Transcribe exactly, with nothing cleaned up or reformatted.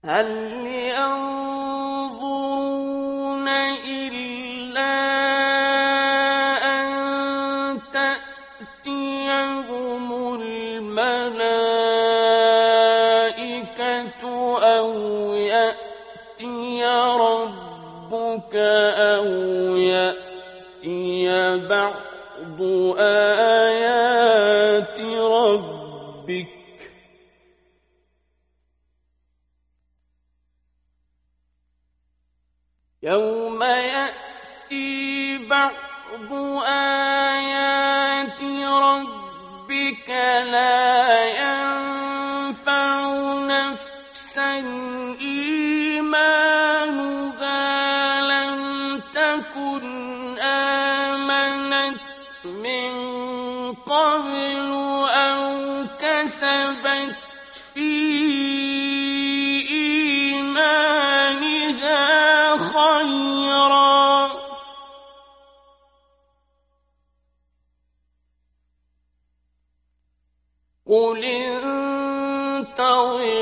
هل ينظرون إلا أن تأتيهم الملائكة أو يأتي ربك أو يأتي بعض آيات ربك يوم يأتي بعض آيات ربك لا ينفع نفسا إيمانها لم تكن آمنت من قبل أو كسبت في إيمانها خيرا قل انتظروا